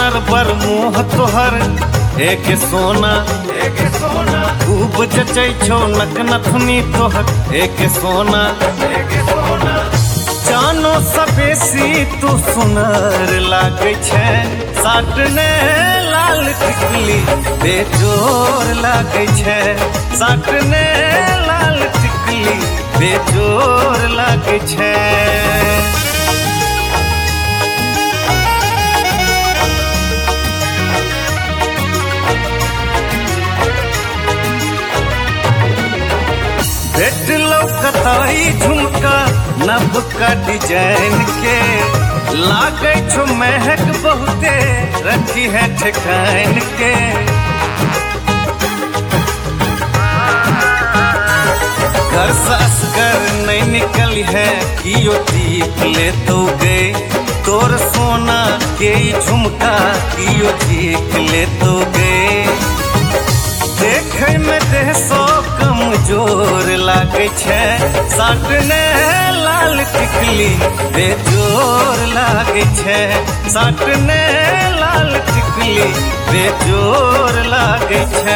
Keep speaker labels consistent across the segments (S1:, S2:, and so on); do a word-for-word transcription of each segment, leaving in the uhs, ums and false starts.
S1: सुनर बर मुँह तोहर एक सोना एक सोना खूब जचै छौ नक नथुनी तोहर एक सोना एक सोना जानो सबेसी तू सुनर लागे छै साटने लाल टिकली बेजोर लागे छै साटने लाल टिकली बेजोर लागे छै। भेट लौकताई झुमका नभ का डिजाइन के लागे छो महक बहुते रखी है ठेकाइन के घर सास कर नहीं निकली है कियो टीप ले तो गए तोर सोना के झुमका कियो टीप ले तो गए देखे में देह सो कमजोर लागे छै साटने लाल टिकली बेजोर लागे छै साटने लाल टिकली बेजोर लागे छै।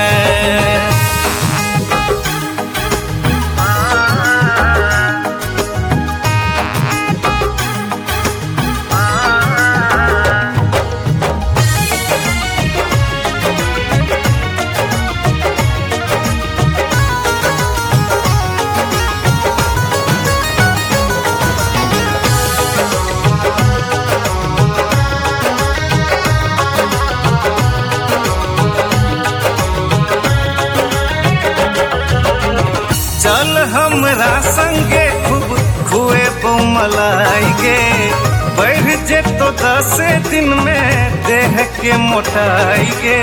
S1: चल हमरा संगे खूब खुए मलाई गे बढ़ जेतो दस दिन में देह के मोटाई गे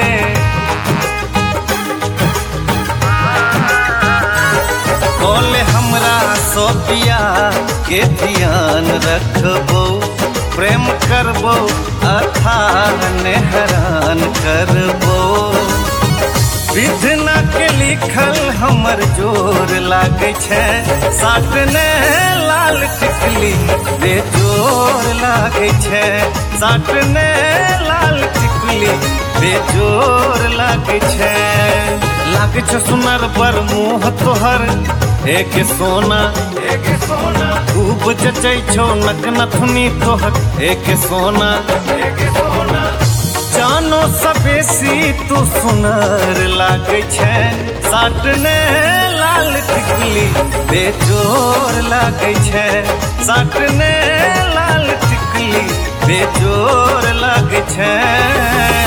S1: बोले हमरा सोपिया के ध्यान रखबो प्रेम करबो अथाह ने हैरान करबो विधना के लिखल हमर जोर लागे छै साटने लाल टिकली बेजोर लागे छै साटने लाल टिकली बेजोर लागे छै। लागे छो सुनर बर मुँह तोहर एक सोना एक सोना खूब जचै छौ नक नथुनी तोहर एक सोना एक सोना जानो सबेसी तू सुनर लागे छै साटने लाल टिकली बेजोर लागे छै साटने लाल टिकली बेजोर लागे छै।